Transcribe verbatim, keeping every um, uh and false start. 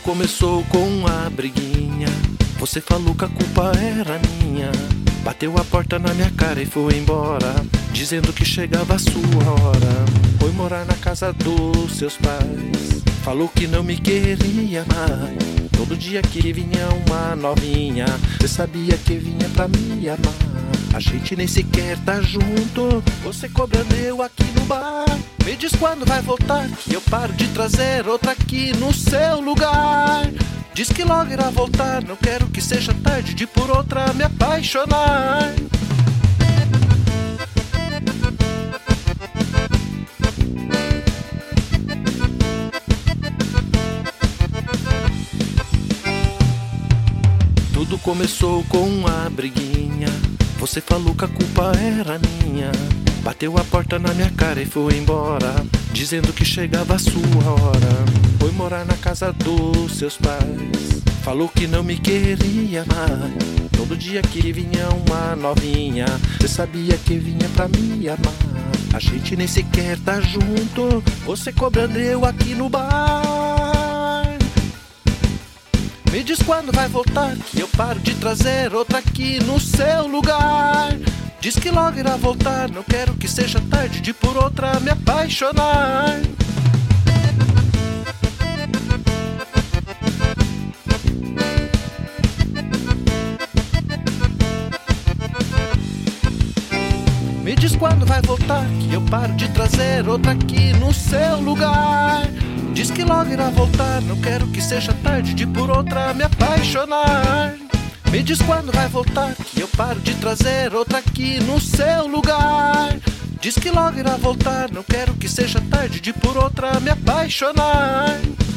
começou com uma briguinha. Você falou que a culpa era minha. Bateu a porta na minha cara e foi embora, dizendo que chegava a sua hora. Foi morar na casa dos seus pais. Falou que não me queria mais. Todo dia que vinha uma novinha, você sabia que vinha pra me amar. A gente nem sequer tá junto, você cobrando eu aqui no bar. Me diz quando vai voltar, que eu paro de trazer outra aqui no seu lugar. Diz que logo irá voltar, não quero que seja tarde de por outra me apaixonar. Tudo começou com uma briguinha. Você falou que a culpa era minha. Bateu a porta na minha cara e foi embora, dizendo que chegava a sua hora. Foi morar na casa dos seus pais. Falou que não me queria mais. Todo dia que vinha uma novinha, você sabia que vinha pra me amar. A gente nem sequer tá junto, você cobrando eu aqui no bar. Me diz quando vai voltar, que eu paro de trazer outra aqui no seu lugar. Diz que logo irá voltar, não quero que seja tarde de por outra me apaixonar. Me diz quando vai voltar, que eu paro de trazer outra aqui no seu lugar. Diz que logo irá voltar, não quero que seja tarde de por outra me apaixonar. Me diz quando vai voltar, que eu paro de trazer outra aqui no seu lugar. Diz que logo irá voltar, não quero que seja tarde de por outra me apaixonar.